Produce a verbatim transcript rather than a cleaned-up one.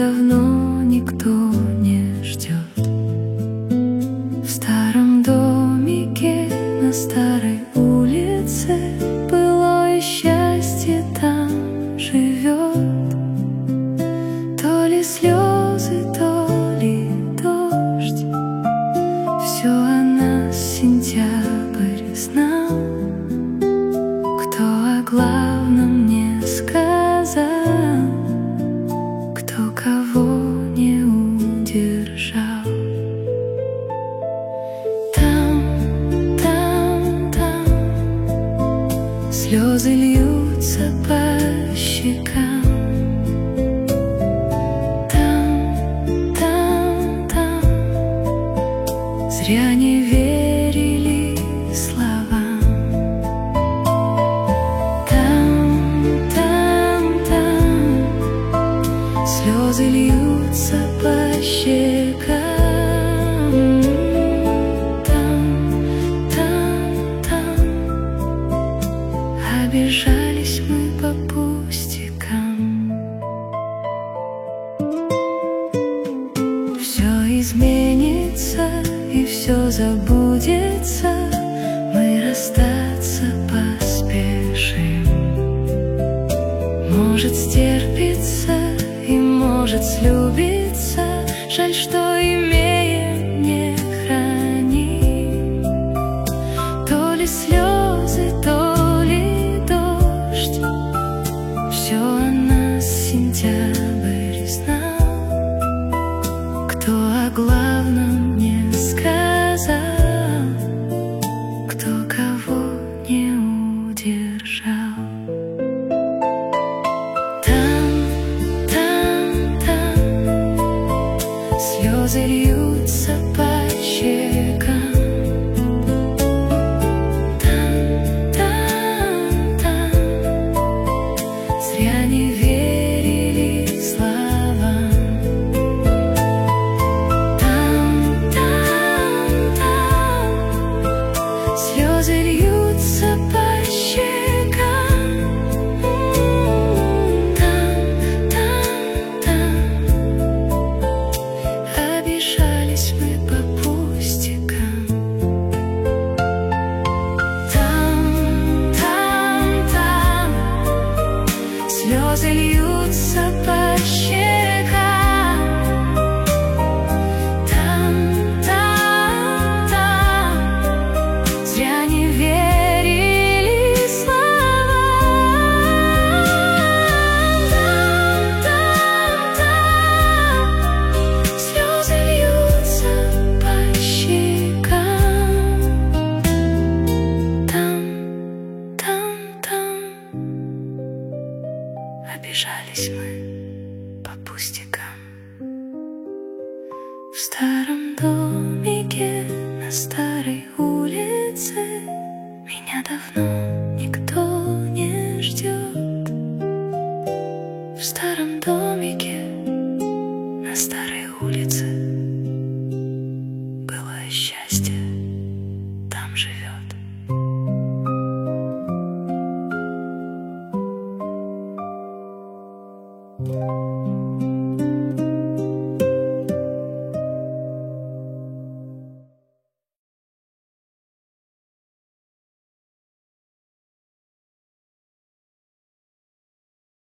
давно никто не ждет. В старом домике на старой улице былое счастье там живет. То ли слезы, то ли дождь, все о нас сентябрь знал. Кто о главном не сказал, кто кого не удержал. Там, там, там слезы льются по щекам. Там, там, там зря не верили словам. Там, там, там слезы льются по щекам. Там, там, там обижались мы по пустякам. Все изменится и все забудется, мы расстаться поспешим. Может стерпится и может слюбиться, жаль, что имеем не храним. То ли слезы, то ли дождь, все о нас сентябрь знал. Кто о главном не сказал, кто кого не удержал. Слезы льются по щекам. Там, там, там зря не верили словам. Там, там, там слезы льются по щекам. Там, там, там обижались мы по пустякам. Там, там, там слезы льются по щекам. Там, там, там зря не верили словам. Там, там, там слезы льются по щекам. Там, там, там обижались мы по пустякам. В старом